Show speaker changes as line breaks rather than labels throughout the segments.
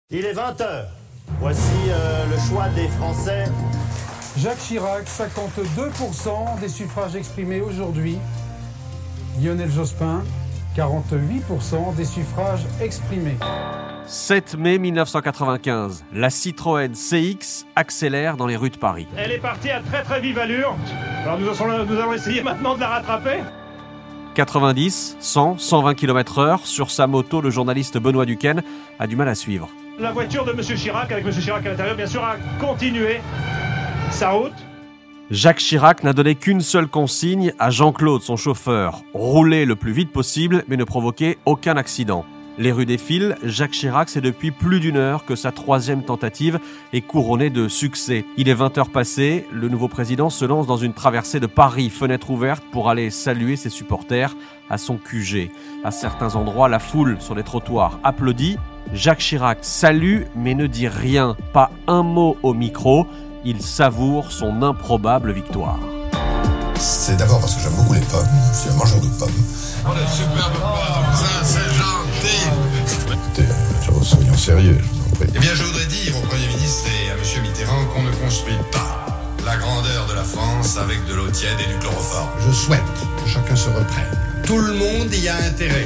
Il est 20h. Voici le choix des Français.
Jacques Chirac, 52% des suffrages exprimés aujourd'hui. Lionel Jospin, 48% des suffrages exprimés.
7 mai 1995, la Citroën CX accélère dans les rues de Paris.
Elle est partie à très très vive allure. Alors nous allons essayer maintenant de la rattraper.
90, 100, 120 km/h, sur sa moto, le journaliste Benoît Duquesne a du mal à suivre.
La voiture de M. Chirac, avec M. Chirac à l'intérieur, bien sûr, a continué sa route.
Jacques Chirac n'a donné qu'une seule consigne à Jean-Claude, son chauffeur. Rouler le plus vite possible, mais ne provoquer aucun accident. Les rues défilent, Jacques Chirac, c'est depuis plus d'une heure que sa troisième tentative est couronnée de succès. Il est 20h passé, le nouveau président se lance dans une traversée de Paris, fenêtre ouverte pour aller saluer ses supporters à son QG. À certains endroits, la foule sur les trottoirs applaudit. Jacques Chirac salue mais ne dit rien, pas un mot au micro. Il savoure son improbable victoire.
C'est d'abord parce que j'aime beaucoup les pommes, je suis un mangeur de pommes.
Oh la superbe pomme, ça c'est gentil.
Écoutez, soyons sérieux, je vous en prie.
Eh bien je voudrais dire au Premier ministre et à M. Mitterrand qu'on ne construit pas la grandeur de la France avec de l'eau tiède et du chloroforme.
Je souhaite que chacun se reprenne.
Tout le monde y a intérêt.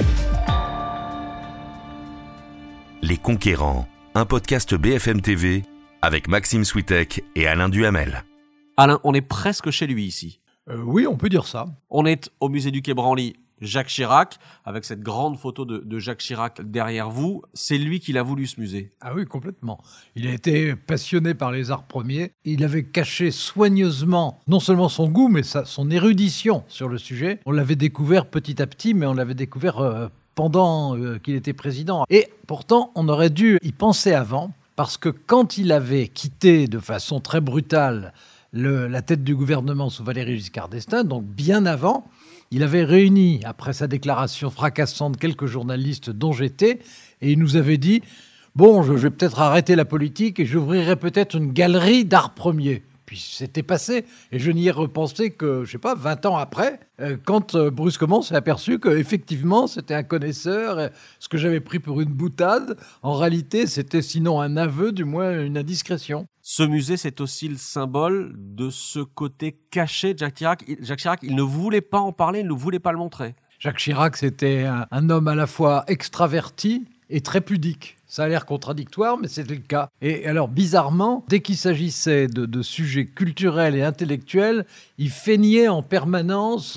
Les Conquérants, un podcast BFM TV avec Maxime Switek et Alain Duhamel.
Alain, on est presque chez lui ici.
Oui, on peut dire ça.
On est au musée du Quai Branly, Jacques Chirac, avec cette grande photo de Jacques Chirac derrière vous. C'est lui qui l'a voulu, ce musée.
Ah oui, complètement. Il a été passionné par les arts premiers. Il avait caché soigneusement non seulement son goût, mais son érudition sur le sujet. On l'avait découvert petit à petit, mais on l'avait découvert pendant qu'il était président. Et pourtant, on aurait dû y penser avant, parce que quand il avait quitté de façon très brutale la tête du gouvernement sous Valéry Giscard d'Estaing, donc bien avant, il avait réuni, après sa déclaration fracassante, quelques journalistes dont j'étais, et il nous avait dit « Bon, je vais peut-être arrêter la politique et j'ouvrirai peut-être une galerie d'art premiers ». Puis c'était passé, et je n'y ai repensé que, 20 ans après, quand brusquement on s'est aperçu qu'effectivement c'était un connaisseur, ce que j'avais pris pour une boutade, en réalité c'était sinon un aveu, du moins une indiscrétion.
Ce musée, c'est aussi le symbole de ce côté caché de Jacques Chirac. Jacques Chirac, il ne voulait pas en parler, il ne voulait pas le montrer.
Jacques Chirac, c'était un homme à la fois extraverti et très pudique. Ça a l'air contradictoire, mais c'était le cas. Et alors, bizarrement, dès qu'il s'agissait de sujets culturels et intellectuels, il feignait en permanence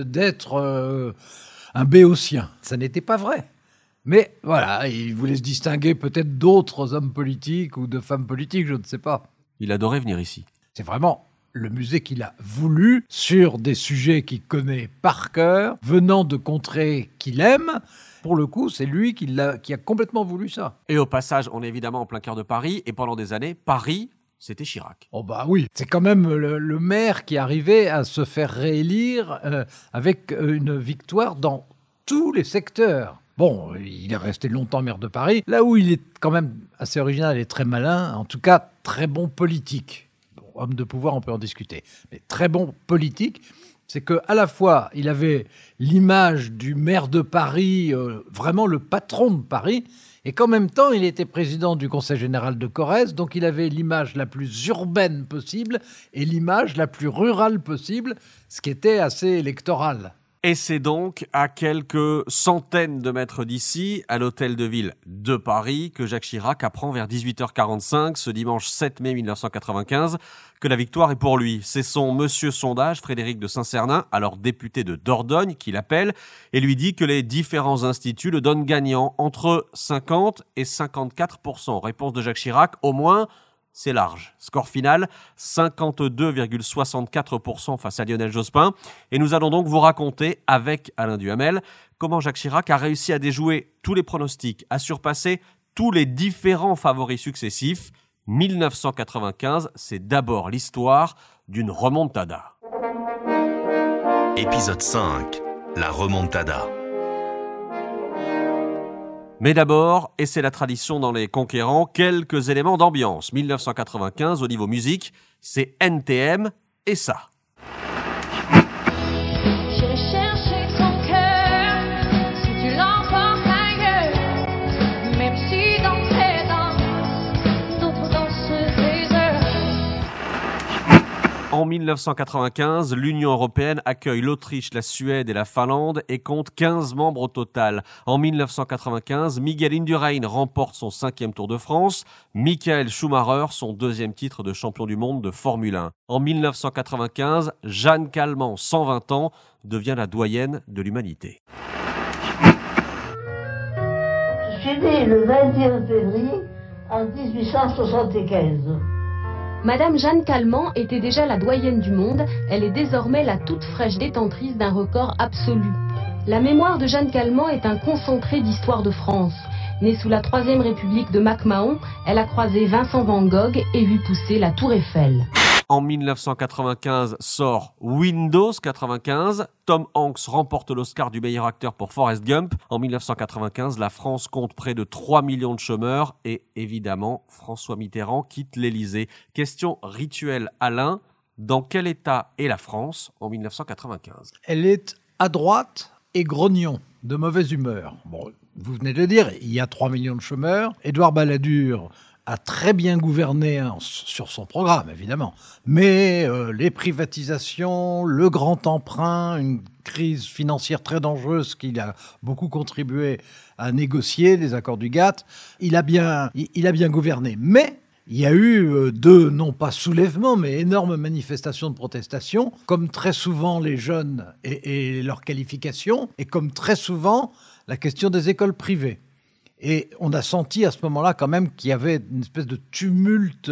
d'être un béotien. Ça n'était pas vrai. Mais voilà, il voulait se distinguer peut-être d'autres hommes politiques ou de femmes politiques, je ne sais pas.
Il adorait venir ici.
C'est vraiment le musée qu'il a voulu, sur des sujets qu'il connaît par cœur, venant de contrées qu'il aime. Pour le coup, c'est lui qui a complètement voulu ça.
Et au passage, on est évidemment en plein cœur de Paris, et pendant des années, Paris, c'était Chirac.
Oh bah oui, c'est quand même le maire qui arrivait à se faire réélire avec une victoire dans tous les secteurs. Bon, il est resté longtemps maire de Paris, là où il est quand même assez original et très malin, en tout cas très bon politique. Bon, homme de pouvoir, on peut en discuter, mais très bon politique. C'est qu'à la fois, il avait l'image du maire de Paris, vraiment le patron de Paris, et qu'en même temps, il était président du Conseil général de Corrèze, donc il avait l'image la plus urbaine possible et l'image la plus rurale possible, ce qui était assez électoral.
Et c'est donc à quelques centaines de mètres d'ici, à l'hôtel de ville de Paris, que Jacques Chirac apprend vers 18h45, ce dimanche 7 mai 1995, que la victoire est pour lui. C'est son monsieur sondage, Frédéric de Saint-Cernin, alors député de Dordogne, qui l'appelle et lui dit que les différents instituts le donnent gagnant entre 50 et 54%. Réponse de Jacques Chirac, au moins, c'est large. Score final, 52,64% face à Lionel Jospin. Et nous allons donc vous raconter, avec Alain Duhamel, comment Jacques Chirac a réussi à déjouer tous les pronostics, à surpasser tous les différents favoris successifs. 1995, c'est d'abord l'histoire d'une remontada.
Épisode 5, la remontada.
Mais d'abord, et c'est la tradition dans Les Conquérants, quelques éléments d'ambiance. 1995, au niveau musique, c'est NTM et ça.
J'ai cherché ton cœur, si tu l'emportes ailleurs, même si dans tes dents
En 1995, l'Union européenne accueille l'Autriche, la Suède et la Finlande et compte 15 membres au total. En 1995, Miguel Indurain remporte son 5e Tour de France, Michael Schumacher son 2e titre de champion du monde de Formule 1. En 1995, Jeanne Calment, 120 ans, devient la doyenne de l'humanité.
Je suis née le 21 février en 1875.
Madame Jeanne Calment était déjà la doyenne du monde, elle est désormais la toute fraîche détentrice d'un record absolu. La mémoire de Jeanne Calment est un concentré d'histoire de France. Née sous la 3e République de MacMahon, elle a croisé Vincent van Gogh et vu pousser la Tour Eiffel.
En 1995 sort Windows 95. Tom Hanks remporte l'Oscar du meilleur acteur pour Forrest Gump. En 1995, la France compte près de 3 millions de chômeurs et évidemment, François Mitterrand quitte l'Élysée. Question rituelle, Alain, dans quel état est la France en 1995 ?
Elle est à droite et grognon, de mauvaise humeur. Bon, vous venez de le dire, il y a 3 millions de chômeurs. Édouard Balladur a très bien gouverné sur son programme, évidemment. Mais les privatisations, le grand emprunt, une crise financière très dangereuse qu'il a beaucoup contribué à négocier, les accords du GATT, il a bien gouverné. Mais il y a eu non pas soulèvements, mais énormes manifestations de protestation, comme très souvent les jeunes et leurs qualifications, et comme très souvent la question des écoles privées. Et on a senti à ce moment-là quand même qu'il y avait une espèce de tumulte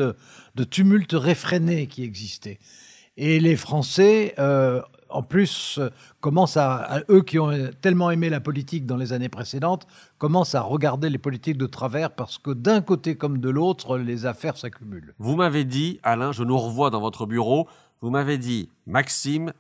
réfréné qui existait. Et les Français, en plus, commencent eux qui ont tellement aimé la politique dans les années précédentes, commencent à regarder les politiques de travers parce que d'un côté comme de l'autre, les affaires s'accumulent.
Vous m'avez dit, Alain, je nous revois dans votre bureau, vous m'avez dit, Maxime,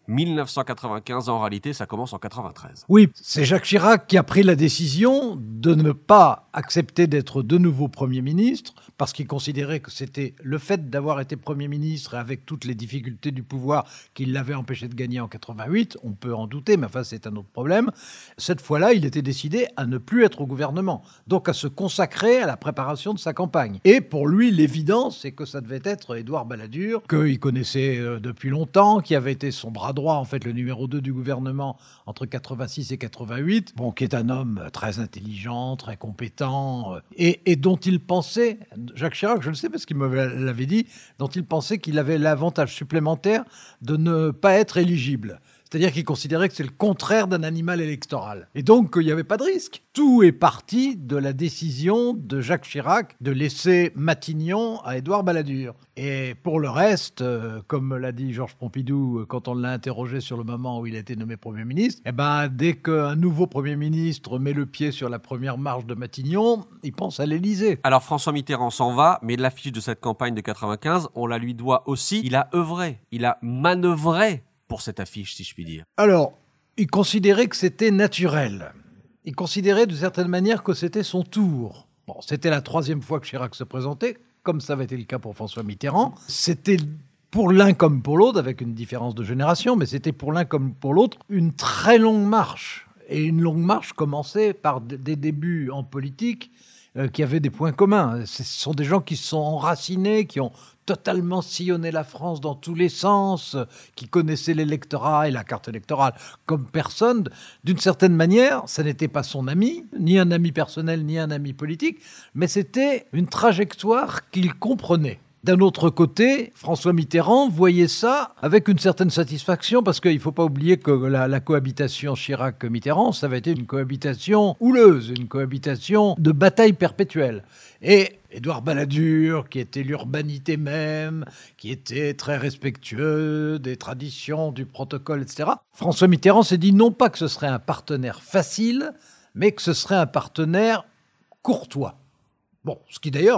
1995, en réalité, ça commence en 93.
Oui, c'est Jacques Chirac qui a pris la décision de ne pas accepter d'être de nouveau Premier ministre, parce qu'il considérait que c'était le fait d'avoir été Premier ministre, avec toutes les difficultés du pouvoir qui l'avait empêché de gagner en 88, on peut en douter, mais enfin c'est un autre problème. Cette fois-là, il était décidé à ne plus être au gouvernement, donc à se consacrer à la préparation de sa campagne. Et pour lui, l'évidence, c'est que ça devait être Édouard Balladur, qu'il connaissait depuis longtemps, qui avait été son bras droit, en fait, le numéro 2 du gouvernement entre 86 et 88, qui est un homme très intelligent, très compétent, et dont il pensait, Jacques Chirac, je le sais parce qu'il me l'avait dit, dont il pensait qu'il avait l'avantage supplémentaire de ne pas être éligible. C'est-à-dire qu'il considérait que c'est le contraire d'un animal électoral. Et donc, il n'y avait pas de risque. Tout est parti de la décision de Jacques Chirac de laisser Matignon à Édouard Balladur. Et pour le reste, comme l'a dit Georges Pompidou quand on l'a interrogé sur le moment où il a été nommé Premier ministre, dès qu'un nouveau Premier ministre met le pied sur la première marche de Matignon, il pense à l'Élysée.
Alors François Mitterrand s'en va, mais l'affiche de cette campagne de 95, on la lui doit aussi. Il a œuvré, il a manœuvré pour cette affiche, si je puis dire.
Alors, il considérait que c'était naturel. Il considérait de certaine manière que c'était son tour. Bon, c'était la 3e fois que Chirac se présentait, comme ça avait été le cas pour François Mitterrand. C'était pour l'un comme pour l'autre, avec une différence de génération, mais c'était pour l'un comme pour l'autre une très longue marche. Et une longue marche commençait par des débuts en politique qui avaient des points communs. Ce sont des gens qui se sont enracinés, qui ont totalement sillonné la France dans tous les sens, qui connaissaient l'électorat et la carte électorale comme personne. D'une certaine manière, ça n'était pas son ami, ni un ami personnel, ni un ami politique, mais c'était une trajectoire qu'il comprenait. D'un autre côté, François Mitterrand voyait ça avec une certaine satisfaction, parce qu'il ne faut pas oublier que la cohabitation Chirac-Mitterrand, ça avait été une cohabitation houleuse, une cohabitation de bataille perpétuelle. Et Édouard Balladur, qui était l'urbanité même, qui était très respectueux des traditions, du protocole, etc., François Mitterrand s'est dit non pas que ce serait un partenaire facile, mais que ce serait un partenaire courtois. Bon, ce qui d'ailleurs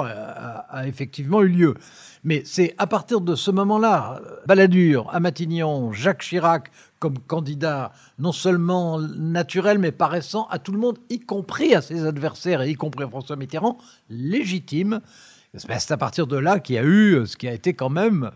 a effectivement eu lieu. Mais c'est à partir de ce moment-là, Balladur, à Matignon, Jacques Chirac comme candidat non seulement naturel, mais paraissant à tout le monde, y compris à ses adversaires, et y compris à François Mitterrand, légitime. C'est à partir de là qu'il y a eu ce qui a été quand même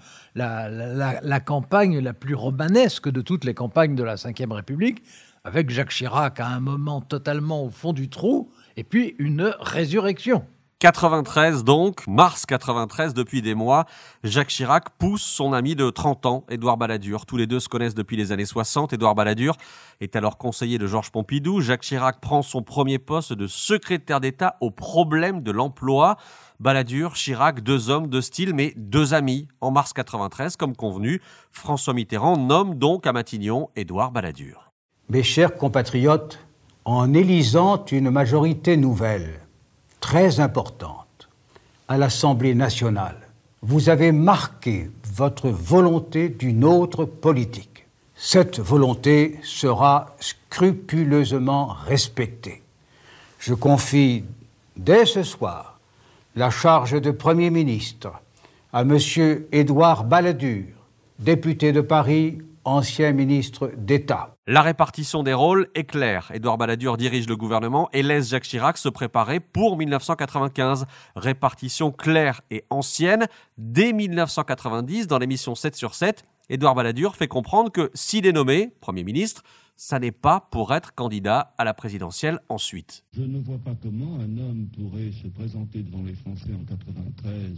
la campagne la plus romanesque de toutes les campagnes de la Ve République, avec Jacques Chirac à un moment totalement au fond du trou, et puis une résurrection.
93 donc, mars 93, depuis des mois, Jacques Chirac pousse son ami de 30 ans, Édouard Balladur. Tous les deux se connaissent depuis les années 60. Édouard Balladur est alors conseiller de Georges Pompidou. Jacques Chirac prend son premier poste de secrétaire d'État aux problèmes de l'emploi. Balladur, Chirac, deux hommes, deux styles, mais deux amis. En mars 93, comme convenu, François Mitterrand nomme donc à Matignon Édouard Balladur.
Mes chers compatriotes, en élisant une majorité nouvelle, très importante, à l'Assemblée nationale, vous avez marqué votre volonté d'une autre politique. Cette volonté sera scrupuleusement respectée. Je confie dès ce soir la charge de Premier ministre à M. Édouard Balladur, député de Paris, ancien ministre d'État.
La répartition des rôles est claire. Édouard Balladur dirige le gouvernement et laisse Jacques Chirac se préparer pour 1995. Répartition claire et ancienne. Dès 1990, dans l'émission 7 sur 7, Édouard Balladur fait comprendre que s'il est nommé Premier ministre, ça n'est pas pour être candidat à la présidentielle ensuite.
Je ne vois pas comment un homme pourrait se présenter devant les Français en 93,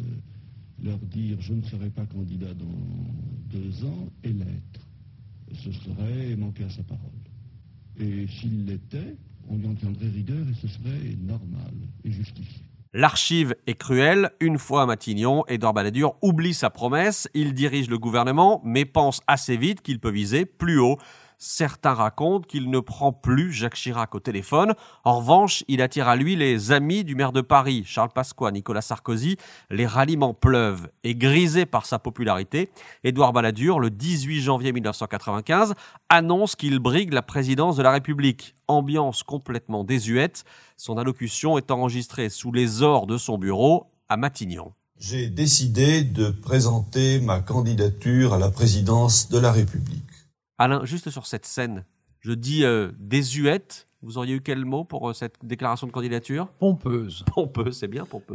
leur dire « je ne serai pas candidat dans 2 ans » et l'être. Ce serait manquer à sa parole. Et s'il l'était, on lui en tiendrait rigueur et ce serait normal et justifié.
L'archive est cruelle. Une fois à Matignon, Édouard Balladur oublie sa promesse. Il dirige le gouvernement, mais pense assez vite qu'il peut viser plus haut. Certains racontent qu'il ne prend plus Jacques Chirac au téléphone. En revanche, il attire à lui les amis du maire de Paris, Charles Pasqua, Nicolas Sarkozy. Les ralliements pleuvent. Et grisé par sa popularité, Édouard Balladur, le 18 janvier 1995, annonce qu'il brigue la présidence de la République. Ambiance complètement désuète. Son allocution est enregistrée sous les ors de son bureau à Matignon.
J'ai décidé de présenter ma candidature à la présidence de la République.
Alain, juste sur cette scène, je dis désuète. Vous auriez eu quel mot pour cette déclaration de candidature ?
Pompeuse.
Pompeuse, c'est bien pompeuse.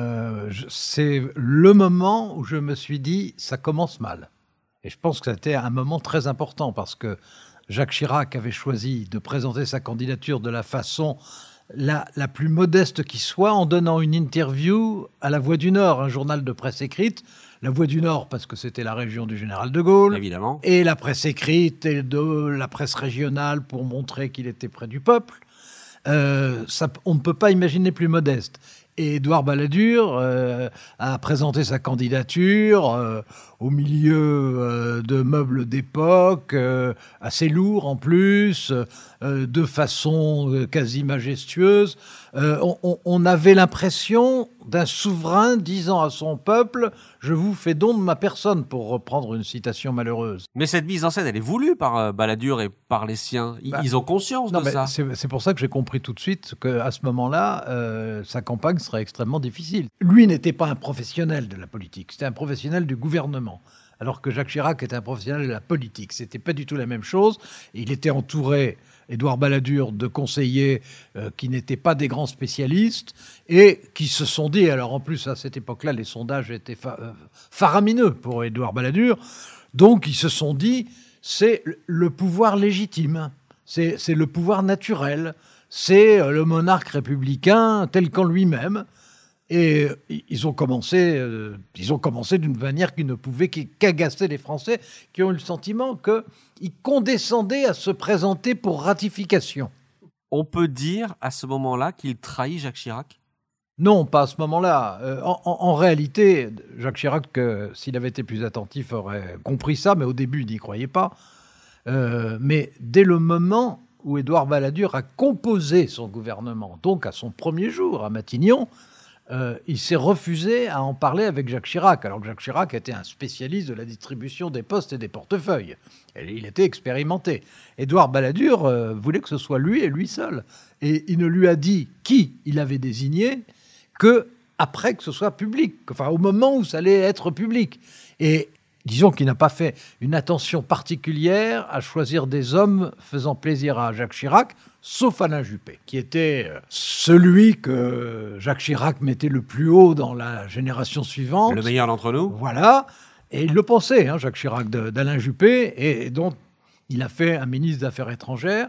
C'est le moment où je me suis dit, ça commence mal. Et je pense que c'était un moment très important parce que Jacques Chirac avait choisi de présenter sa candidature de la façon la plus modeste qui soit, en donnant une interview à La Voix du Nord, un journal de presse écrite. La Voix du Nord, parce que c'était la région du général de Gaulle.
Évidemment.
Et la presse écrite et de la presse régionale pour montrer qu'il était près du peuple. On ne peut pas imaginer plus modeste. Et Édouard Balladur a présenté sa candidature au milieu de meubles d'époque, assez lourds en plus, de façon quasi majestueuse. On avait l'impression d'un souverain disant à son peuple « Je vous fais don de ma personne », pour reprendre une citation malheureuse.
Mais cette mise en scène, elle est voulue par Balladur et par les siens. Ils ont conscience de ça.
C'est pour ça que j'ai compris tout de suite qu'à ce moment-là, sa campagne serait extrêmement difficile. Lui n'était pas un professionnel de la politique, c'était un professionnel du gouvernement. Alors que Jacques Chirac était un professionnel de la politique. C'était pas du tout la même chose. Il était entouré, Édouard Balladur, de conseillers qui n'étaient pas des grands spécialistes et qui se sont dit, alors en plus à cette époque-là, les sondages étaient faramineux pour Édouard Balladur, donc ils se sont dit, c'est le pouvoir légitime, c'est le pouvoir naturel, c'est le monarque républicain tel qu'en lui-même. Et ils ont commencé d'une manière qui ne pouvait qu'agacer les Français, qui ont eu le sentiment qu'ils condescendaient à se présenter pour ratification.
On peut dire à ce moment-là qu'il trahit Jacques Chirac ?
Non, pas à ce moment-là. En réalité, Jacques Chirac, s'il avait été plus attentif, aurait compris ça, mais au début, il n'y croyait pas. Mais dès le moment où Édouard Balladur a composé son gouvernement, donc à son premier jour à Matignon, il s'est refusé à en parler avec Jacques Chirac, alors que Jacques Chirac était un spécialiste de la distribution des postes et des portefeuilles. Et il était expérimenté. Édouard Balladur voulait que ce soit lui et lui seul. Et il ne lui a dit qui il avait désigné qu'après que ce soit public, enfin au moment où ça allait être public. Et disons qu'il n'a pas fait une attention particulière à choisir des hommes faisant plaisir à Jacques Chirac, sauf Alain Juppé, qui était celui que Jacques Chirac mettait le plus haut dans la génération suivante.
Le meilleur d'entre nous.
Voilà. Et il le pensait, Jacques Chirac, d'Alain Juppé, et dont il a fait un ministre des Affaires étrangères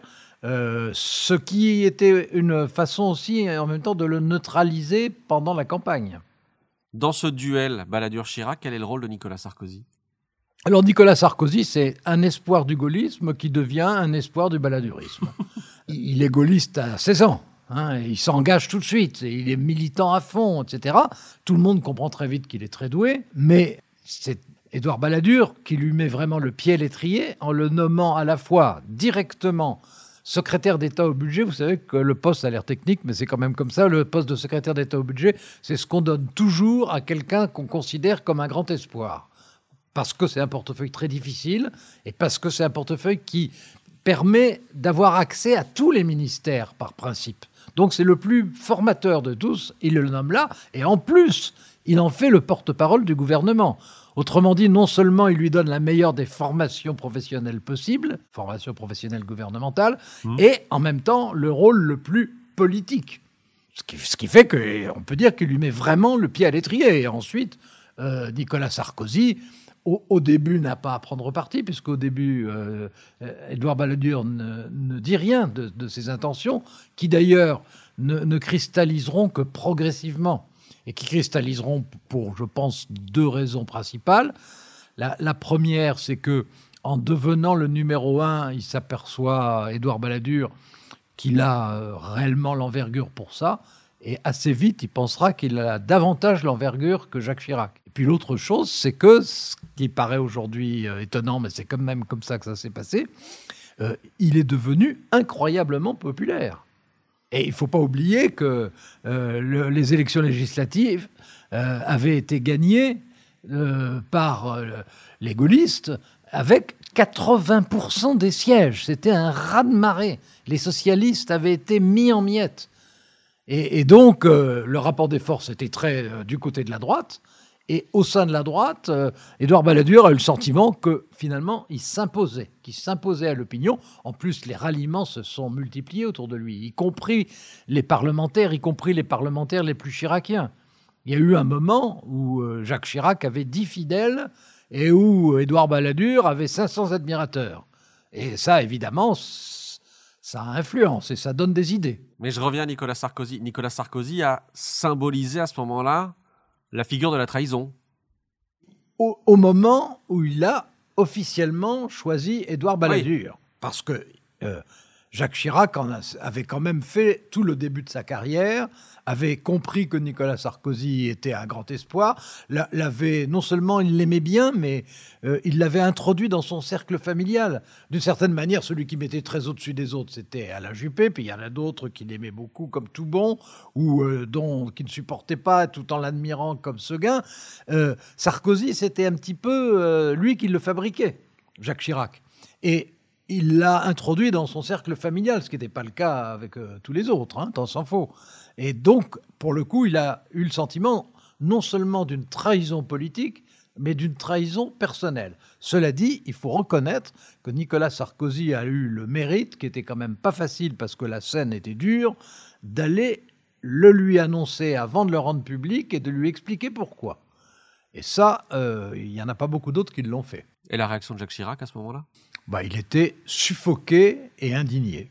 ce qui était une façon aussi, en même temps, de le neutraliser pendant la campagne.
Dans ce duel Balladur-Chirac, quel est le rôle de Nicolas Sarkozy ?
Alors Nicolas Sarkozy, c'est un espoir du gaullisme qui devient un espoir du balladurisme. Il est gaulliste à 16 ans. Il s'engage tout de suite, et il est militant à fond, etc. Tout le monde comprend très vite qu'il est très doué, mais c'est Édouard Balladur qui lui met vraiment le pied à l'étrier en le nommant à la fois directement secrétaire d'État au budget. Vous savez que le poste a l'air technique, mais c'est quand même comme ça. Le poste de secrétaire d'État au budget, c'est ce qu'on donne toujours à quelqu'un qu'on considère comme un grand espoir. Parce que c'est un portefeuille très difficile et parce que c'est un portefeuille qui permet d'avoir accès à tous les ministères par principe. Donc c'est le plus formateur de tous, il le nomme là, et en plus, il en fait le porte-parole du gouvernement. Autrement dit, non seulement il lui donne la meilleure des formations professionnelles possibles, formation professionnelle gouvernementale, et en même temps le rôle le plus politique. Ce qui fait qu'on peut dire qu'il lui met vraiment le pied à l'étrier. Et ensuite, Nicolas Sarkozy, au début, n'a pas à prendre parti, puisqu'au début, Édouard Balladur ne dit rien de ses intentions, qui d'ailleurs ne cristalliseront que progressivement, et qui cristalliseront pour, je pense, 2 raisons principales. La première, c'est que en devenant le numéro 1, il s'aperçoit, Édouard Balladur, qu'il a réellement l'envergure pour ça, et assez vite, il pensera qu'il a davantage l'envergure que Jacques Chirac. Et puis l'autre chose, c'est que, ce qui paraît aujourd'hui étonnant, mais c'est quand même comme ça que ça s'est passé, il est devenu incroyablement populaire. Et il ne faut pas oublier que les élections législatives avaient été gagnées par les gaullistes avec 80% des sièges. C'était un raz-de-marée. Les socialistes avaient été mis en miettes. Et donc, le rapport des forces était très du côté de la droite. Et au sein de la droite, Édouard Balladur a eu le sentiment que, finalement, qu'il s'imposait à l'opinion. En plus, les ralliements se sont multipliés autour de lui, y compris les parlementaires les plus chiraciens. Il y a eu un moment où Jacques Chirac avait 10 fidèles et où Édouard Balladur avait 500 admirateurs. Et ça, évidemment, ça influence et ça donne des idées.
Mais je reviens à Nicolas Sarkozy. Nicolas Sarkozy a symbolisé à ce moment-là la figure de la trahison.
Au moment où il a officiellement choisi Édouard Balladur. Oui. Parce que Jacques Chirac avait quand même fait tout le début de sa carrière, avait compris que Nicolas Sarkozy était un grand espoir, non seulement il l'aimait bien, mais il l'avait introduit dans son cercle familial. D'une certaine manière, celui qui mettait très au-dessus des autres, c'était Alain Juppé, puis il y en a d'autres qui l'aimaient beaucoup, comme Toubon, ou qui ne supportaient pas, tout en l'admirant, comme Seguin. Sarkozy, c'était un petit peu lui qui le fabriquait, Jacques Chirac. Et il l'a introduit dans son cercle familial, ce qui n'était pas le cas avec tous les autres, tant s'en faut. Et donc, pour le coup, il a eu le sentiment non seulement d'une trahison politique, mais d'une trahison personnelle. Cela dit, il faut reconnaître que Nicolas Sarkozy a eu le mérite, qui était quand même pas facile parce que la scène était dure, d'aller le lui annoncer avant de le rendre public et de lui expliquer pourquoi. Et ça, il n'y en a pas beaucoup d'autres qui l'ont fait.
Et la réaction de Jacques Chirac à ce moment-là ?
Il était suffoqué et indigné.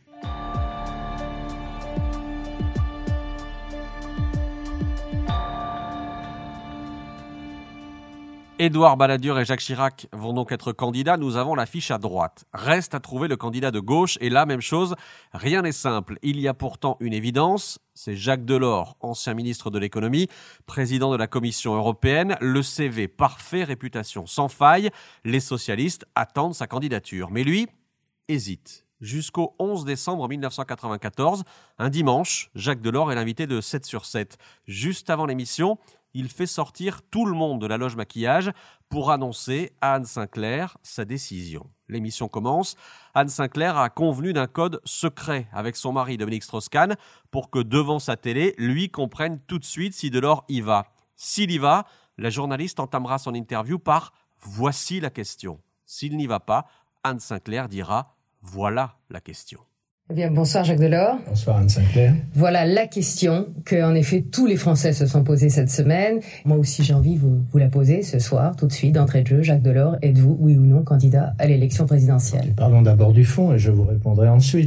Édouard Balladur et Jacques Chirac vont donc être candidats. Nous avons l'affiche à droite. Reste à trouver le candidat de gauche. Et là, même chose, rien n'est simple. Il y a pourtant une évidence. C'est Jacques Delors, ancien ministre de l'économie, président de la Commission européenne. Le CV parfait, réputation sans faille. Les socialistes attendent sa candidature. Mais lui hésite. Jusqu'au 11 décembre 1994, un dimanche, Jacques Delors est l'invité de 7 sur 7. Juste avant l'émission, il fait sortir tout le monde de la loge maquillage pour annoncer à Anne Sinclair sa décision. L'émission commence. Anne Sinclair a convenu d'un code secret avec son mari Dominique Strauss-Kahn pour que devant sa télé, lui comprenne tout de suite si Delors y va. S'il y va, la journaliste entamera son interview par « Voici la question ». S'il n'y va pas, Anne Sinclair dira « Voilà la question ».
Eh bien, bonsoir Jacques Delors.
Bonsoir Anne Sinclair.
Voilà la question que, en effet, tous les Français se sont posés cette semaine. Moi aussi, j'ai envie de vous la poser ce soir, tout de suite, d'entrée de jeu. Jacques Delors, êtes-vous, oui ou non, candidat à l'élection présidentielle ?
Parlons d'abord du fond et je vous répondrai ensuite.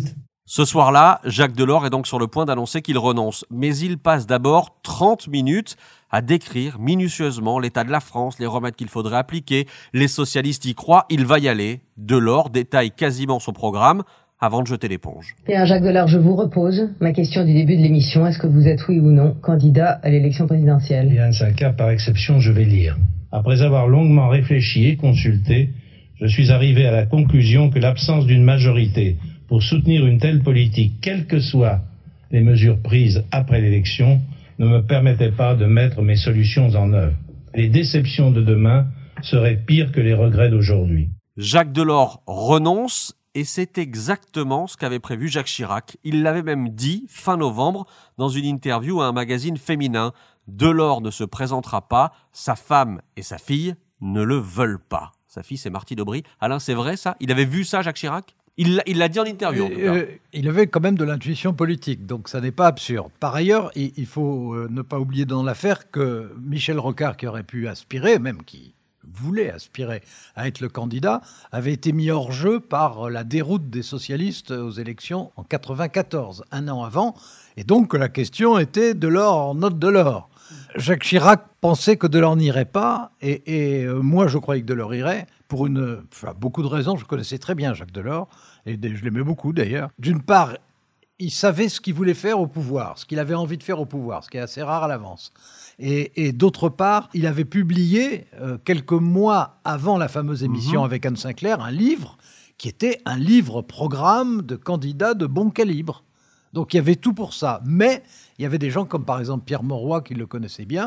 Ce soir-là, Jacques Delors est donc sur le point d'annoncer qu'il renonce. Mais il passe d'abord 30 minutes à décrire minutieusement l'état de la France, les remèdes qu'il faudrait appliquer. Les socialistes y croient, il va y aller. Delors détaille quasiment son programme avant de jeter l'éponge.
Bien, Jacques Delors, je vous repose ma question du début de l'émission. Est-ce que vous êtes, oui ou non, candidat à l'élection présidentielle ?
Il y a un cas, par exception, je vais lire. Après avoir longuement réfléchi et consulté, je suis arrivé à la conclusion que l'absence d'une majorité pour soutenir une telle politique, quelles que soient les mesures prises après l'élection, ne me permettait pas de mettre mes solutions en œuvre. Les déceptions de demain seraient pires que les regrets d'aujourd'hui.
Jacques Delors renonce et c'est exactement ce qu'avait prévu Jacques Chirac. Il l'avait même dit fin novembre dans une interview à un magazine féminin. Delors ne se présentera pas, sa femme et sa fille ne le veulent pas. Sa fille, c'est Martine Aubry. Alain, c'est vrai ça ? Il avait vu ça, Jacques Chirac ? Il l'a dit en interview, en tout cas.
Il avait quand même de l'intuition politique, donc ça n'est pas absurde. Par ailleurs, il faut ne pas oublier dans l'affaire que Michel Rocard, qui aurait pu aspirer, même qui voulait aspirer à être le candidat, avait été mis hors jeu par la déroute des socialistes aux élections en 1994, un an avant. Et donc la question était Delors, note Delors. Jacques Chirac pensait que Delors n'irait pas, et moi je croyais que Delors irait, pour beaucoup de raisons. Je connaissais très bien Jacques Delors, et je l'aimais beaucoup d'ailleurs. D'une part, il savait ce qu'il voulait faire au pouvoir, ce qu'il avait envie de faire au pouvoir, ce qui est assez rare à l'avance. Et d'autre part, il avait publié, quelques mois avant la fameuse émission avec Anne Sinclair, un livre qui était un livre-programme de candidats de bon calibre. Donc il y avait tout pour ça. Mais il y avait des gens comme par exemple Pierre Mauroy, qui le connaissait bien,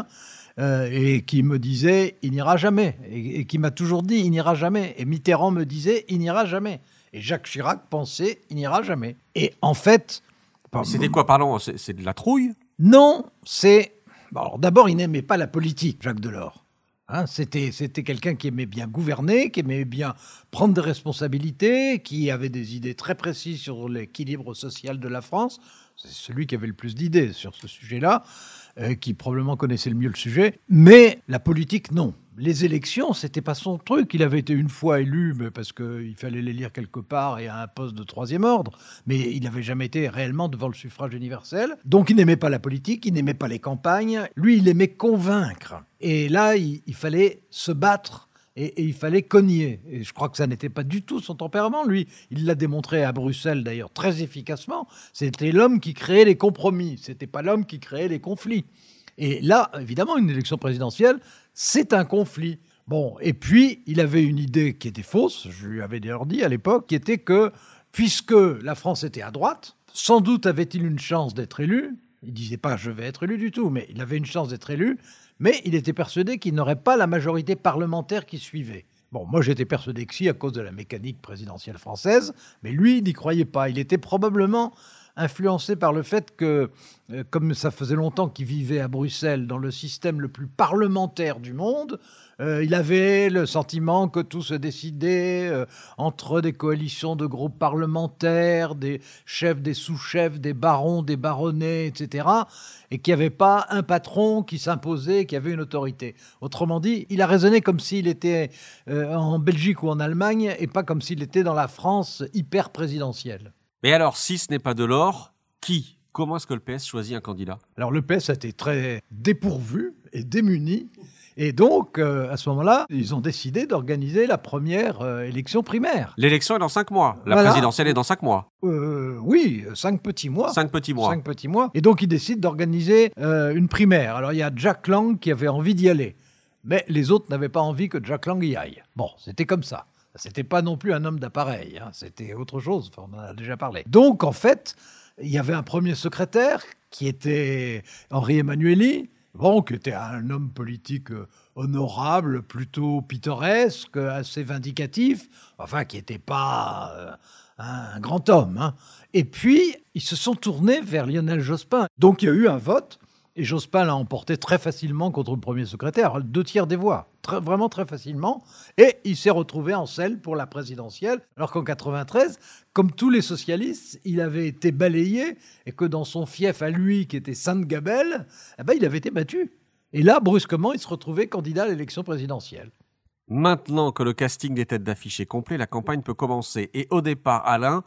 et qui me disait « il n'ira jamais ». Et qui m'a toujours dit « il n'ira jamais ». Et Mitterrand me disait « il n'ira jamais ». Et Jacques Chirac pensait « il n'ira jamais ». Et en fait...
C'était quoi, pardon ? C'est de la trouille ?
Non, c'est... Bon, alors d'abord, il n'aimait pas la politique, Jacques Delors. C'était quelqu'un qui aimait bien gouverner, qui aimait bien prendre des responsabilités, qui avait des idées très précises sur l'équilibre social de la France. C'est celui qui avait le plus d'idées sur ce sujet-là, qui probablement connaissait le mieux le sujet. Mais la politique, non. Les élections, c'était pas son truc. Il avait été une fois élu, mais parce qu'il fallait les lire quelque part et à un poste de troisième ordre. Mais il n'avait jamais été réellement devant le suffrage universel. Donc il n'aimait pas la politique, il n'aimait pas les campagnes. Lui, il aimait convaincre. Et là, il fallait se battre et il fallait cogner. Et je crois que ça n'était pas du tout son tempérament. Lui, il l'a démontré à Bruxelles, d'ailleurs, très efficacement. C'était l'homme qui créait les compromis. C'était pas l'homme qui créait les conflits. Et là, évidemment, une élection présidentielle, c'est un conflit. Bon, et puis, il avait une idée qui était fausse, je lui avais d'ailleurs dit à l'époque, qui était que, puisque la France était à droite, sans doute avait-il une chance d'être élu. Il ne disait pas « je vais être élu » du tout, mais il avait une chance d'être élu, mais il était persuadé qu'il n'aurait pas la majorité parlementaire qui suivait. Bon, moi j'étais persuadé que si, à cause de la mécanique présidentielle française, mais lui, il n'y croyait pas. Il était probablement influencé par le fait que, comme ça faisait longtemps qu'il vivait à Bruxelles, dans le système le plus parlementaire du monde, il avait le sentiment que tout se décidait entre des coalitions de groupes parlementaires, des chefs, des sous-chefs, des barons, des baronnets, etc., et qu'il n'y avait pas un patron qui s'imposait, qui avait une autorité. Autrement dit, il a raisonné comme s'il était en Belgique ou en Allemagne, et pas comme s'il était dans la France hyper présidentielle.
Mais alors, si ce n'est pas Delors, qui ? Comment est-ce que le PS choisit un candidat ?
Alors le PS a été très dépourvu et démuni. Et donc, à ce moment-là, ils ont décidé d'organiser la première élection primaire.
L'élection est dans 5 mois. La présidentielle est dans 5 mois.
Oui, 5 petits mois.
5 petits mois.
5 petits mois. Et donc, ils décident d'organiser une primaire. Alors, il y a Jack Lang qui avait envie d'y aller. Mais les autres n'avaient pas envie que Jack Lang y aille. Bon, c'était comme ça. C'était pas non plus un homme d'appareil. C'était autre chose. Enfin, on en a déjà parlé. Donc, en fait, il y avait un premier secrétaire qui était Henri Emmanuelli. Bon, qui était un homme politique honorable, plutôt pittoresque, assez vindicatif, enfin, qui n'était pas un grand homme. Et puis, ils se sont tournés vers Lionel Jospin. Donc, il y a eu un vote, et Jospin l'a emporté très facilement contre le premier secrétaire, 2/3 des voix, vraiment très facilement, et il s'est retrouvé en selle pour la présidentielle, alors qu'en 93, comme tous les socialistes, il avait été balayé, et que dans son fief à lui, qui était Sainte-Gabelle, il avait été battu. Et là, brusquement, il se retrouvait candidat à l'élection présidentielle.
Maintenant que le casting des têtes d'affiche est complet, la campagne peut commencer. Et au départ, Alain,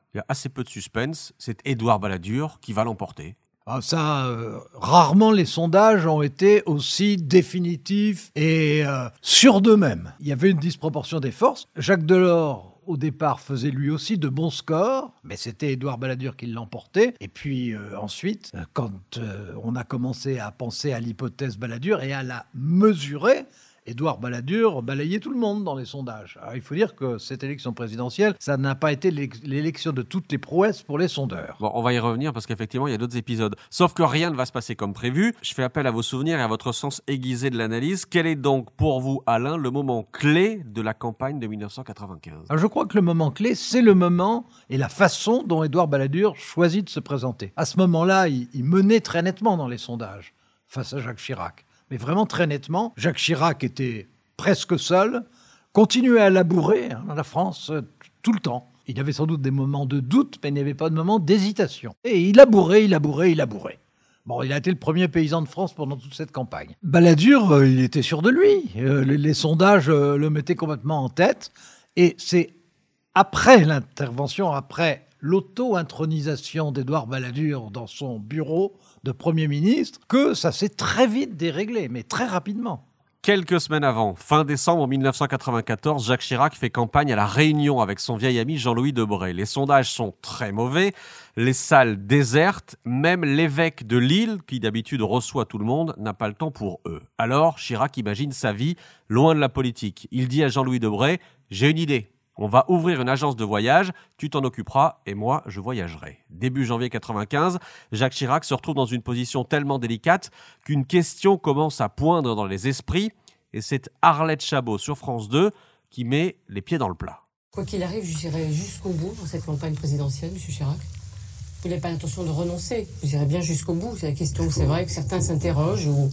Il y a assez peu de suspense, c'est Édouard Balladur qui va l'emporter.
Ah, rarement les sondages ont été aussi définitifs et sûrs d'eux-mêmes. Il y avait une disproportion des forces. Jacques Delors, au départ, faisait lui aussi de bons scores, mais c'était Édouard Balladur qui l'emportait. Et puis ensuite, quand on a commencé à penser à l'hypothèse Balladur et à la mesurer, Édouard Balladur balayait tout le monde dans les sondages. Alors, il faut dire que cette élection présidentielle, ça n'a pas été l'élection de toutes les prouesses pour les sondeurs.
Bon, on va y revenir parce qu'effectivement, il y a d'autres épisodes. Sauf que rien ne va se passer comme prévu. Je fais appel à vos souvenirs et à votre sens aiguisé de l'analyse. Quel est donc pour vous, Alain, le moment clé de la campagne de 1995 ?
Alors, je crois que le moment clé, c'est le moment et la façon dont Édouard Balladur choisit de se présenter. À ce moment-là, il menait très nettement dans les sondages face à Jacques Chirac. Mais vraiment très nettement, Jacques Chirac était presque seul, continuait à labourer la France tout le temps. Il y avait sans doute des moments de doute, mais il n'y avait pas de moments d'hésitation. Et il labourait. Bon, il a été le premier paysan de France pendant toute cette campagne. Balladur, il était sûr de lui. Les sondages le mettaient complètement en tête. Et c'est après l'intervention, après l'auto-intronisation d'Édouard Balladur dans son bureau de Premier ministre, que ça s'est très vite déréglé, mais très rapidement.
Quelques semaines avant, fin décembre 1994, Jacques Chirac fait campagne à La Réunion avec son vieil ami Jean-Louis Debré. Les sondages sont très mauvais, les salles désertes, même l'évêque de Lille, qui d'habitude reçoit tout le monde, n'a pas le temps pour eux. Alors, Chirac imagine sa vie loin de la politique. Il dit à Jean-Louis Debré « J'ai une idée. On va ouvrir une agence de voyage, tu t'en occuperas et moi, je voyagerai. » Début janvier 95, Jacques Chirac se retrouve dans une position tellement délicate qu'une question commence à poindre dans les esprits et c'est Arlette Chabot sur France 2 qui met les pieds dans le plat.
Quoi qu'il arrive, j'irai jusqu'au bout dans cette campagne présidentielle, M. Chirac. Vous n'avez pas l'intention de renoncer, vous irez bien jusqu'au bout. C'est la question, c'est vrai que certains s'interrogent ou...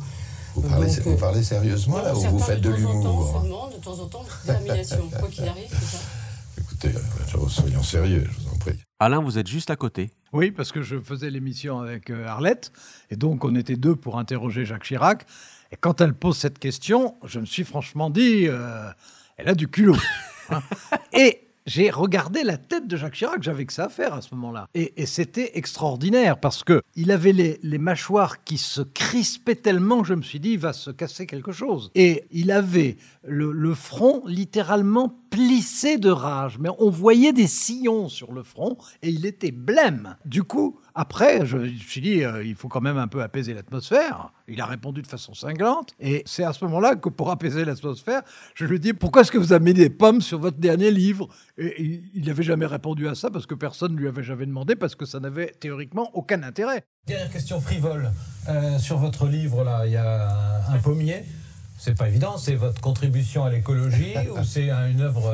Vous parlez sérieusement là ou vous faites de l'humour?
De temps en temps, détermination. Quoi qu'il arrive, c'est ça.
Écoutez, soyons sérieux, je vous en prie.
Alain, vous êtes juste à côté.
Oui, parce que je faisais l'émission avec Arlette, et donc on était deux pour interroger Jacques Chirac. Et quand elle pose cette question, je me suis franchement dit, elle a du culot. Hein. Et j'ai regardé la tête de Jacques Chirac, j'avais que ça à faire à ce moment-là. Et c'était extraordinaire parce qu'il avait les mâchoires qui se crispaient tellement que je me suis dit, il va se casser quelque chose. Et il avait le front littéralement plissé de rage. Mais on voyait des sillons sur le front et il était blême. Du coup, après, je me suis dit, il faut quand même un peu apaiser l'atmosphère. Il a répondu de façon cinglante. Et c'est à ce moment-là que pour apaiser l'atmosphère, je lui ai dit, pourquoi est-ce que vous avez mis des pommes sur votre dernier livre ? Et il n'avait jamais répondu à ça parce que personne ne lui avait jamais demandé, parce que ça n'avait théoriquement aucun intérêt.
Dernière question frivole. Sur votre livre, là, il y a un pommier. C'est pas évident, c'est votre contribution à l'écologie ou c'est une œuvre,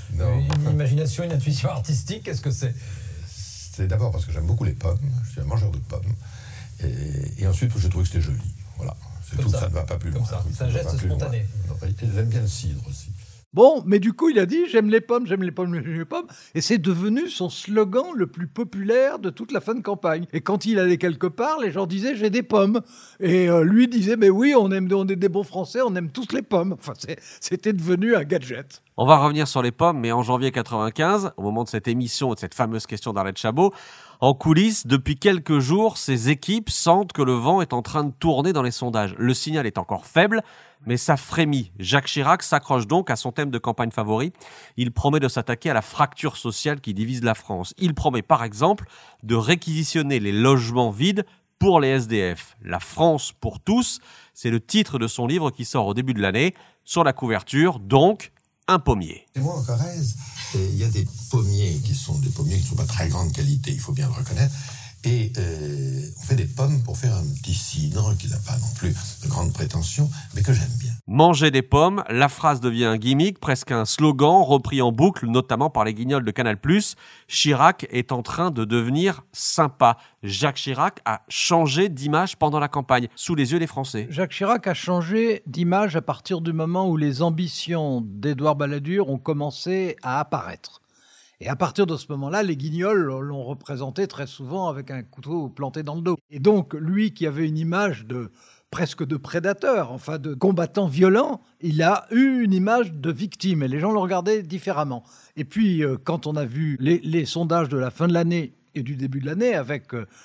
une imagination, une intuition artistique? Qu'est-ce que c'est?
C'est d'abord parce que j'aime beaucoup les pommes, je suis un mangeur de pommes, et ensuite je trouve que c'était joli. Voilà, c'est tout, ça ne va pas plus loin.
C'est un geste spontané.
J'aime bien le cidre aussi.
Bon, mais du coup, il a dit « j'aime les pommes, j'aime les pommes, j'aime les pommes ». Et c'est devenu son slogan le plus populaire de toute la fin de campagne. Et quand il allait quelque part, les gens disaient « j'ai des pommes ». Et lui disait « mais oui, on est des bons Français, on aime tous les pommes ». Enfin, c'était devenu un gadget.
On va revenir sur les pommes, mais en janvier 95, au moment de cette émission et de cette fameuse question d'Arlette Chabot, en coulisses, depuis quelques jours, ces équipes sentent que le vent est en train de tourner dans les sondages. Le signal est encore faible, mais ça frémit. Jacques Chirac s'accroche donc à son thème de campagne favori. Il promet de s'attaquer à la fracture sociale qui divise la France. Il promet par exemple de réquisitionner les logements vides pour les SDF. La France pour tous, c'est le titre de son livre qui sort au début de l'année. Sur la couverture, donc, un pommier.
Chez moi en Corrèze, il y a des pommiers qui sont pas très grande qualité, il faut bien le reconnaître. Et on fait des pommes pour faire un petit cidre qui n'a pas non plus de grandes prétentions, mais que j'aime bien.
Manger des pommes, la phrase devient un gimmick, presque un slogan repris en boucle, notamment par les guignols de Canal+. Chirac est en train de devenir sympa. Jacques Chirac a changé d'image pendant la campagne, sous les yeux des Français.
Jacques Chirac a changé d'image à partir du moment où les ambitions d'Édouard Balladur ont commencé à apparaître. Et à partir de ce moment-là, les guignols l'ont représenté très souvent avec un couteau planté dans le dos. Et donc, lui qui avait une image de presque de prédateur, enfin de combattant violent, il a eu une image de victime et les gens le regardaient différemment. Et puis, quand on a vu les sondages de la fin de l'année et du début de l'année avec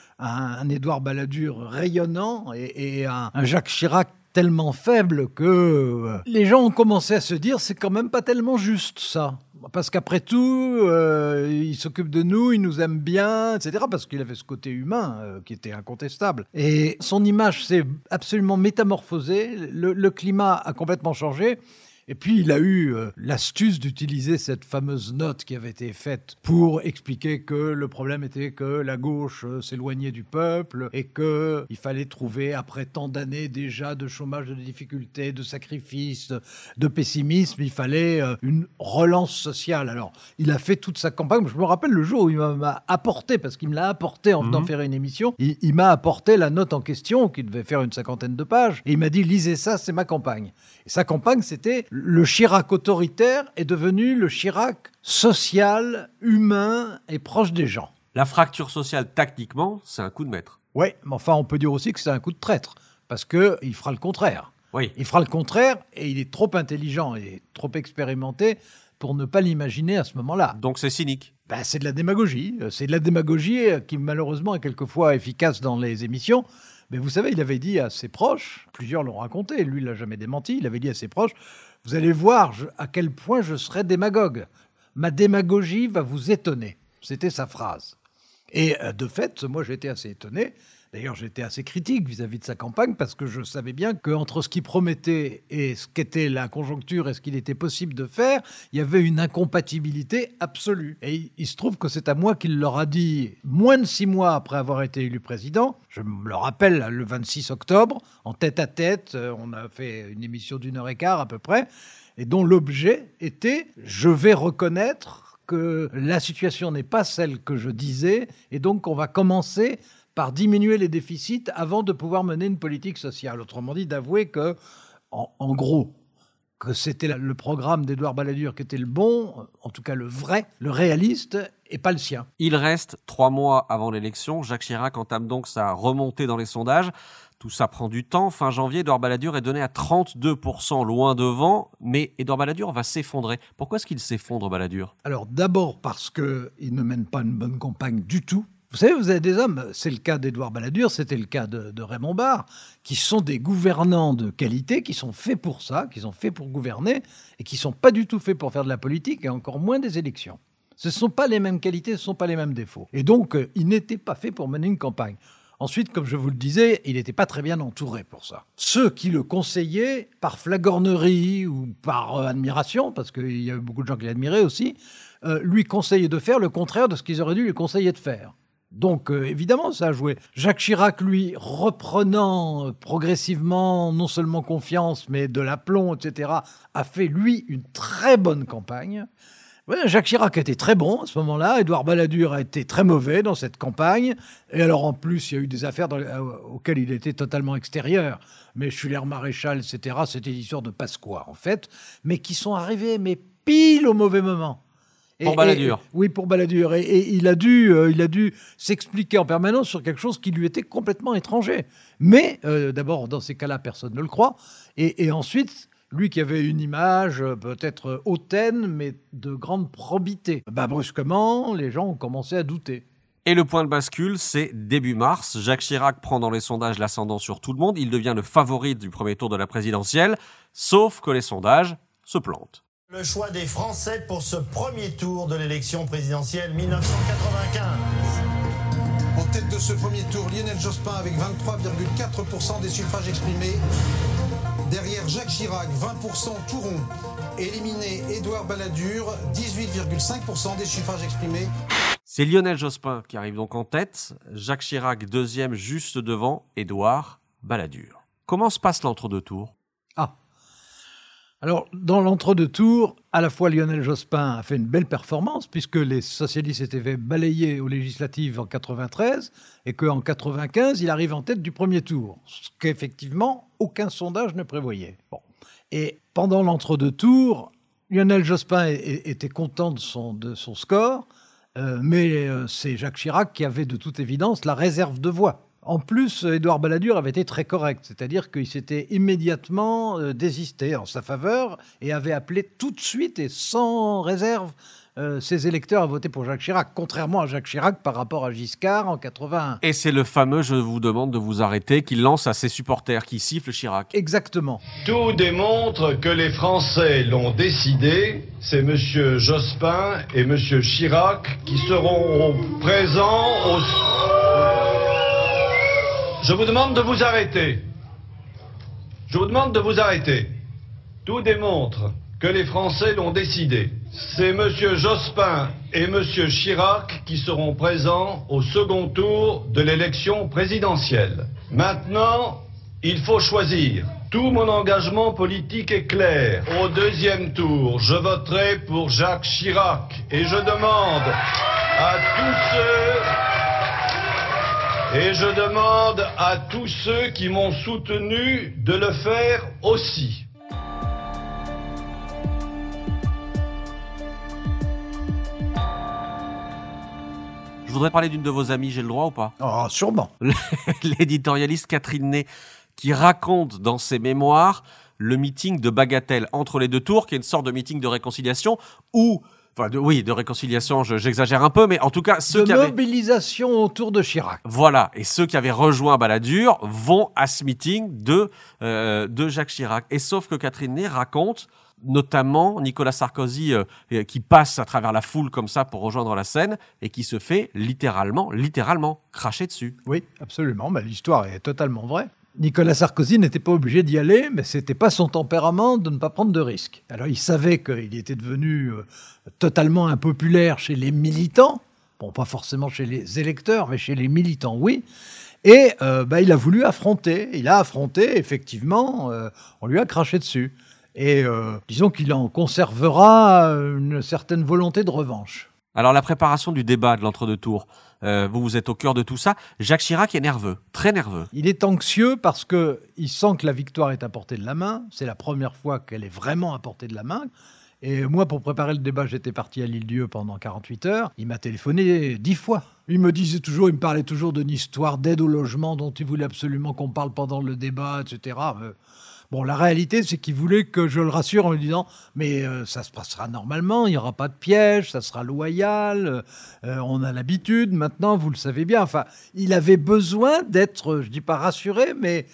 un Édouard Balladur rayonnant et un Jacques Chirac tellement faible que les gens ont commencé à se dire c'est quand même pas tellement juste ça. Parce qu'après tout, il s'occupe de nous, il nous aime bien, etc. Parce qu'il avait ce côté humain qui était incontestable. Et son image s'est absolument métamorphosée, le climat a complètement changé. Et puis, il a eu l'astuce d'utiliser cette fameuse note qui avait été faite pour expliquer que le problème était que la gauche s'éloignait du peuple et qu'il fallait trouver, après tant d'années déjà de chômage, de difficultés, de sacrifices, de pessimisme, il fallait une relance sociale. Alors, il a fait toute sa campagne. Je me rappelle le jour où il m'a apporté, parce qu'il me l'a apporté en venant faire une émission, il m'a apporté la note en question, qui devait faire une 50aine de pages, et il m'a dit « Lisez ça, c'est ma campagne ». Et sa campagne, c'était le Chirac autoritaire est devenu le Chirac social, humain et proche des gens.
La fracture sociale, tactiquement, c'est un coup de maître.
Oui, mais enfin, on peut dire aussi que c'est un coup de traître, parce qu'il fera le contraire.
Oui.
Il fera le contraire, et il est trop intelligent et trop expérimenté pour ne pas l'imaginer à ce moment-là.
Donc c'est cynique.
C'est de la démagogie. C'est de la démagogie qui, malheureusement, est quelquefois efficace dans les émissions. Mais vous savez, il avait dit à ses proches, plusieurs l'ont raconté, lui, il l'a jamais démenti, il avait dit à ses proches, vous allez voir à quel point je serai démagogue. Ma démagogie va vous étonner. C'était sa phrase. Et de fait, moi, j'étais assez étonné. D'ailleurs, j'étais assez critique vis-à-vis de sa campagne parce que je savais bien qu'entre ce qu'il promettait et ce qu'était la conjoncture et ce qu'il était possible de faire, il y avait une incompatibilité absolue. Et il se trouve que c'est à moi qu'il leur a dit, moins de 6 mois après avoir été élu président, je me le rappelle, le 26 octobre, en tête-à-tête, on a fait une émission d'1h15 à peu près, et dont l'objet était « Je vais reconnaître que la situation n'est pas celle que je disais, et donc on va commencer par diminuer les déficits avant de pouvoir mener une politique sociale. » Autrement dit, d'avouer que, en gros, que c'était le programme d'Édouard Balladur qui était le bon, en tout cas le vrai, le réaliste, et pas le sien.
Il reste 3 mois avant l'élection. Jacques Chirac entame donc sa remontée dans les sondages. Tout ça prend du temps. Fin janvier, Édouard Balladur est donné à 32%, loin devant. Mais Édouard Balladur va s'effondrer. Pourquoi est-ce qu'il s'effondre, Balladur ?
Alors d'abord parce qu'il ne mène pas une bonne campagne du tout. Vous savez, vous avez des hommes, c'est le cas d'Édouard Balladur, c'était le cas de Raymond Barre, qui sont des gouvernants de qualité, qui sont faits pour ça, qui sont faits pour gouverner, et qui ne sont pas du tout faits pour faire de la politique, et encore moins des élections. Ce ne sont pas les mêmes qualités, ce ne sont pas les mêmes défauts. Et donc, il n'était pas fait pour mener une campagne. Ensuite, comme je vous le disais, il n'était pas très bien entouré pour ça. Ceux qui le conseillaient, par flagornerie ou par admiration, parce qu'il y avait beaucoup de gens qui l'admiraient aussi, lui conseillaient de faire le contraire de ce qu'ils auraient dû lui conseiller de faire. Donc, évidemment, ça a joué. Jacques Chirac, lui, reprenant progressivement non seulement confiance, mais de l'aplomb, etc., a fait, lui, une très bonne campagne. Ouais, Jacques Chirac a été très bon à ce moment-là. Édouard Balladur a été très mauvais dans cette campagne. Et alors, en plus, il y a eu des affaires auxquelles il était totalement extérieur. Mais Schuyler-Maréchal, etc., c'était l'histoire de Pasqua, en fait, mais qui sont arrivés, mais pile au mauvais moment.
Pour Balladur.
Oui, pour Balladur. Et il a dû s'expliquer en permanence sur quelque chose qui lui était complètement étranger. Mais, d'abord, dans ces cas-là, personne ne le croit. Et ensuite, lui qui avait une image peut-être hautaine, mais de grande probité. Brusquement, les gens ont commencé à douter.
Et le point de bascule, c'est début mars. Jacques Chirac prend dans les sondages l'ascendant sur tout le monde. Il devient le favori du premier tour de la présidentielle. Sauf que les sondages se plantent.
Le choix des Français pour ce premier tour de l'élection présidentielle 1995.
En tête de ce premier tour, Lionel Jospin avec 23,4% des suffrages exprimés. Derrière Jacques Chirac, 20% tout rond. Éliminé Édouard Balladur, 18,5% des suffrages exprimés.
C'est Lionel Jospin qui arrive donc en tête. Jacques Chirac, deuxième, juste devant Édouard Balladur. Comment se passe l'entre-deux tours ?
Alors, dans l'entre-deux tours, à la fois Lionel Jospin a fait une belle performance, puisque les socialistes étaient fait balayer aux législatives en 93, et qu'en 95, il arrive en tête du premier tour, ce qu'effectivement, aucun sondage ne prévoyait. Bon. Et pendant l'entre-deux tours, Lionel Jospin était content de son score, mais c'est Jacques Chirac qui avait de toute évidence la réserve de voix. En plus, Édouard Balladur avait été très correct, c'est-à-dire qu'il s'était immédiatement désisté en sa faveur et avait appelé tout de suite et sans réserve ses électeurs à voter pour Jacques Chirac, contrairement à Jacques Chirac par rapport à Giscard en 81.
Et c'est le fameux « je vous demande de vous arrêter » qu'il lance à ses supporters qui sifflent Chirac.
Exactement.
Tout démontre que les Français l'ont décidé. C'est M. Jospin et M. Chirac qui seront présents au... Je vous demande de vous arrêter. Je vous demande de vous arrêter. Tout démontre que les Français l'ont décidé. C'est M. Jospin et M. Chirac qui seront présents au second tour de l'élection présidentielle. Maintenant, il faut choisir. Tout mon engagement politique est clair. Au deuxième tour, je voterai pour Jacques Chirac. Et je demande à tous ceux qui m'ont soutenu de le faire aussi.
Je voudrais parler d'une de vos amies, j'ai le droit ou pas?
Ah, sûrement.
L'éditorialiste Catherine Ney, qui raconte dans ses mémoires le meeting de Bagatelle entre les deux tours, qui est une sorte de meeting de réconciliation, où... Enfin, de réconciliation, j'exagère un peu, mais en tout cas...
Mobilisation autour de Chirac.
Voilà, et ceux qui avaient rejoint Balladur vont à ce meeting de Jacques Chirac. Et sauf que Catherine Ney raconte... notamment Nicolas Sarkozy qui passe à travers la foule comme ça pour rejoindre la scène et qui se fait littéralement cracher dessus.
Oui, absolument. Bah, l'histoire est totalement vraie. Nicolas Sarkozy n'était pas obligé d'y aller, mais c'était pas son tempérament de ne pas prendre de risques. Alors il savait qu'il était devenu totalement impopulaire chez les militants, bon pas forcément chez les électeurs, mais chez les militants, oui. Et il a voulu affronter. Il a affronté, effectivement, on lui a craché dessus. Et disons qu'il en conservera une certaine volonté de revanche.
Alors la préparation du débat de l'entre-deux tours, vous êtes au cœur de tout ça. Jacques Chirac est nerveux, très nerveux.
Il est anxieux parce qu'il sent que la victoire est à portée de la main. C'est la première fois qu'elle est vraiment à portée de la main. Et moi, pour préparer le débat, j'étais parti à l'Île-Dieu pendant 48 heures. Il m'a téléphoné 10 fois. Il me parlait toujours d'une histoire d'aide au logement dont il voulait absolument qu'on parle pendant le débat, etc. Bon, la réalité, c'est qu'il voulait que je le rassure en lui disant « Mais ça se passera normalement, il n'y aura pas de piège, ça sera loyal, on a l'habitude, maintenant, vous le savez bien. » Enfin, il avait besoin d'être, je ne dis pas rassuré, mais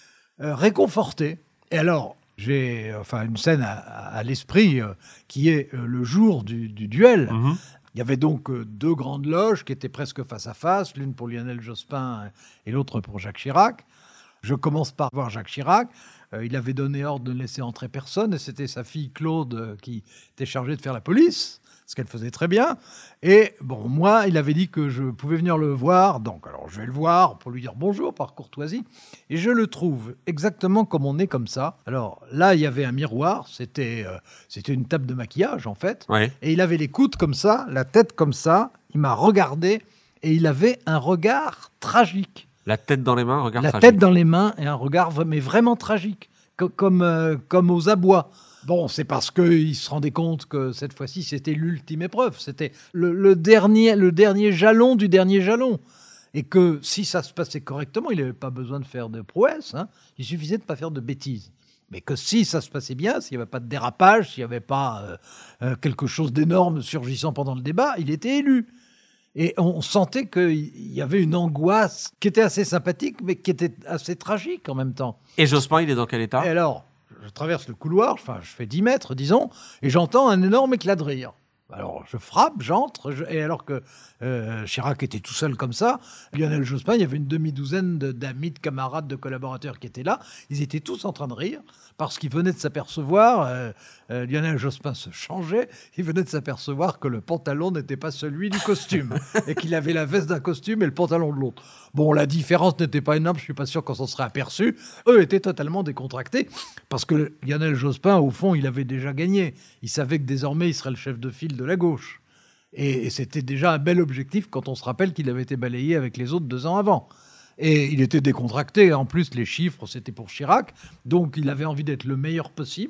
réconforté. Et alors, j'ai une scène à l'esprit qui est le jour du duel. Mmh. Il y avait donc deux grandes loges qui étaient presque face à face, l'une pour Lionel Jospin et l'autre pour Jacques Chirac. Je commence par voir Jacques Chirac. Il avait donné ordre de ne laisser entrer personne et c'était sa fille Claude qui était chargée de faire la police, ce qu'elle faisait très bien. Et bon, moi, il avait dit que je pouvais venir le voir. Donc, alors, je vais le voir pour lui dire bonjour par courtoisie. Et je le trouve exactement comme on est comme ça. Alors là, il y avait un miroir. C'était une table de maquillage, en fait.
Ouais.
Et il avait les coudes comme ça, la tête comme ça. Il m'a regardé et il avait un regard tragique.
La tête dans les mains, un regard tragique.
La tête dans les mains et un regard mais vraiment tragique, comme aux abois. Bon, c'est parce qu'il se rendait compte que cette fois-ci, c'était l'ultime épreuve. C'était le dernier jalon du dernier jalon. Et que si ça se passait correctement, il n'avait pas besoin de faire de prouesse. Hein. Il suffisait de ne pas faire de bêtises. Mais que si ça se passait bien, s'il n'y avait pas de dérapage, s'il n'y avait pas quelque chose d'énorme surgissant pendant le débat, il était élu. Et on sentait qu'il y avait une angoisse qui était assez sympathique, mais qui était assez tragique en même temps.
Et Jospin, il est dans quel état ?
Et alors, je traverse le couloir, je fais 10 mètres, disons, et j'entends un énorme éclat de rire. Alors, je frappe, j'entre, et alors que Chirac était tout seul comme ça, Lionel Jospin, il y avait une demi-douzaine d'amis, de camarades, de collaborateurs qui étaient là. Ils étaient tous en train de rire, parce qu'ils venaient de s'apercevoir, Lionel Jospin se changeait, il venait de s'apercevoir que le pantalon n'était pas celui du costume, et qu'il avait la veste d'un costume et le pantalon de l'autre. Bon, la différence n'était pas énorme, je ne suis pas sûr qu'on s'en serait aperçu. Eux étaient totalement décontractés, parce que Lionel Jospin, au fond, il avait déjà gagné. Il savait que désormais, il serait le chef de file de la gauche. Et c'était déjà un bel objectif quand on se rappelle qu'il avait été balayé avec les autres 2 ans avant. Et il était décontracté. En plus, les chiffres, c'était pour Chirac. Donc, il avait envie d'être le meilleur possible.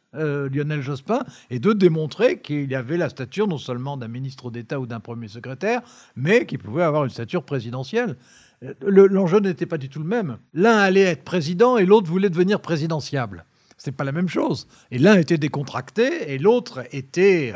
Lionel Jospin, et de démontrer qu'il avait la stature non seulement d'un ministre d'État ou d'un premier secrétaire, mais qu'il pouvait avoir une stature présidentielle. L'enjeu n'était pas du tout le même. L'un allait être président et l'autre voulait devenir présidentiable. C'est pas la même chose. Et l'un était décontracté et l'autre était...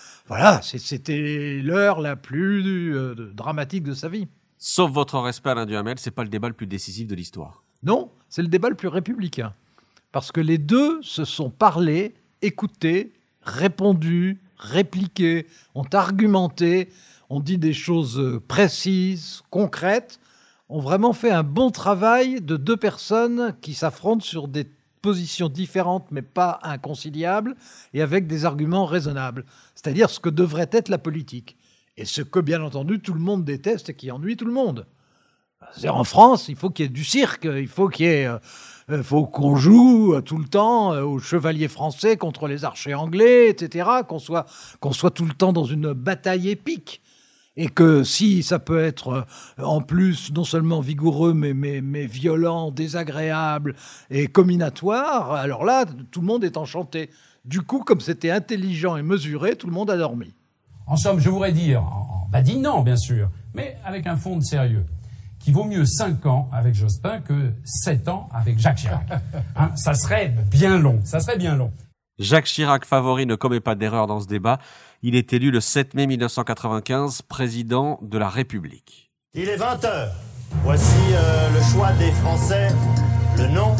c'était l'heure la plus dramatique de sa vie.
Sauf votre respect, Alain Duhamel, c'est pas le débat le plus décisif de l'histoire.
Non, c'est le débat le plus républicain. Parce que les deux se sont parlé, écoutés, répondu, répliqué, ont argumenté, ont dit des choses précises, concrètes, ont vraiment fait un bon travail de deux personnes qui s'affrontent sur des positions différentes mais pas inconciliables et avec des arguments raisonnables. C'est-à-dire ce que devrait être la politique. Et ce que, bien entendu, tout le monde déteste et qui ennuie tout le monde. C'est-à-dire, en France, il faut qu'il y ait du cirque, il faut faut qu'on joue tout le temps aux chevaliers français contre les archers anglais, etc., qu'on soit tout le temps dans une bataille épique. Et que si ça peut être en plus non seulement vigoureux, mais violent, désagréable et combinatoire, alors là, tout le monde est enchanté. Du coup, comme c'était intelligent et mesuré, tout le monde a dormi.
En somme, je voudrais dire, en badinant bien sûr, mais avec un fond de sérieux, qu'il vaut mieux 5 ans avec Jospin que 7 ans avec Jacques Chirac. Ça serait bien long,
Jacques Chirac, favori, ne commet pas d'erreur dans ce débat. Il est élu le 7 mai 1995 président de la République.
Il est 20h. Voici le choix des Français, le nom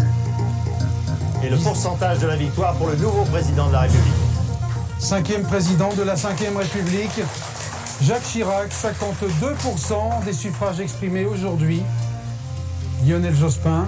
et le pourcentage de la victoire pour le nouveau président de la République.
5e président de la 5e République, Jacques Chirac, 52% des suffrages exprimés aujourd'hui. Lionel Jospin,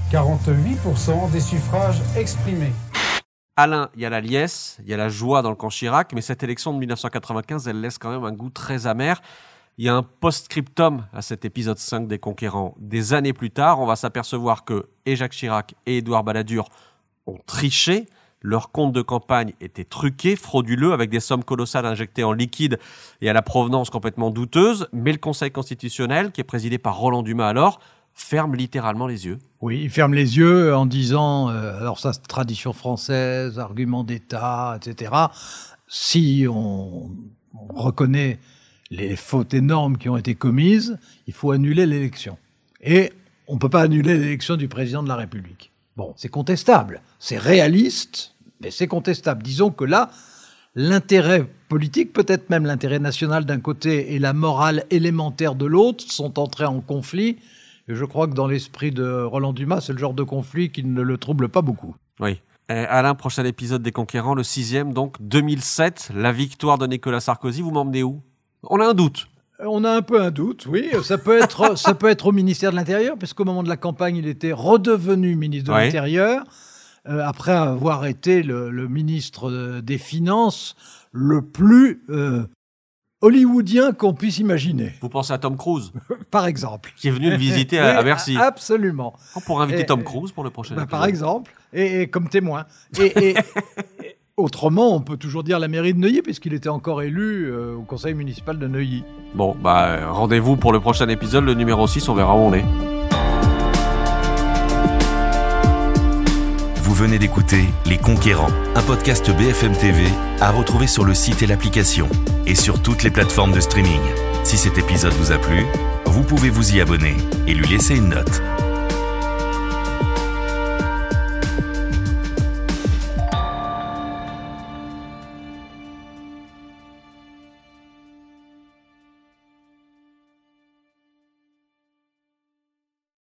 48% des suffrages exprimés.
Alain, il y a la liesse, il y a la joie dans le camp Chirac, mais cette élection de 1995, elle laisse quand même un goût très amer. Il y a un post-scriptum à cet épisode 5 des Conquérants. Des années plus tard, on va s'apercevoir que et Jacques Chirac et Édouard Balladur ont triché. Leur compte de campagne était truqué, frauduleux, avec des sommes colossales injectées en liquide et à la provenance complètement douteuse. Mais le Conseil constitutionnel, qui est présidé par Roland Dumas alors, ferme littéralement les yeux.
Oui, il ferme les yeux en disant, alors ça c'est tradition française, argument d'État, etc. Si on reconnaît les fautes énormes qui ont été commises, il faut annuler l'élection. Et on ne peut pas annuler l'élection du président de la République. Bon, c'est contestable, c'est réaliste, mais c'est contestable. Disons que là, l'intérêt politique, peut-être même l'intérêt national d'un côté et la morale élémentaire de l'autre sont entrés en conflit. Et je crois que dans l'esprit de Roland Dumas, c'est le genre de conflit qui ne le trouble pas beaucoup.
Oui. Alain, prochain épisode des Conquérants, le 6e, donc 2007, la victoire de Nicolas Sarkozy. Vous m'emmenez où ? On a un doute.
On a un peu un doute, oui. Ça peut être au ministère de l'Intérieur, puisqu'au moment de la campagne, il était redevenu ministre de l'Intérieur, après avoir été le ministre des Finances le plus hollywoodien qu'on puisse imaginer.
Vous pensez à Tom Cruise ?
Par exemple.
Qui est venu le visiter à Bercy.
Absolument.
On pourrait inviter Tom Cruise pour le prochain épisode.
Par exemple, et comme témoin. Et autrement, on peut toujours dire la mairie de Neuilly, puisqu'il était encore élu au conseil municipal de Neuilly.
Bon, rendez-vous pour le prochain épisode, le numéro 6, on verra où on est.
Vous venez d'écouter Les Conquérants, un podcast BFM TV à retrouver sur le site et l'application, et sur toutes les plateformes de streaming. Si cet épisode vous a plu, vous pouvez vous y abonner et lui laisser une note.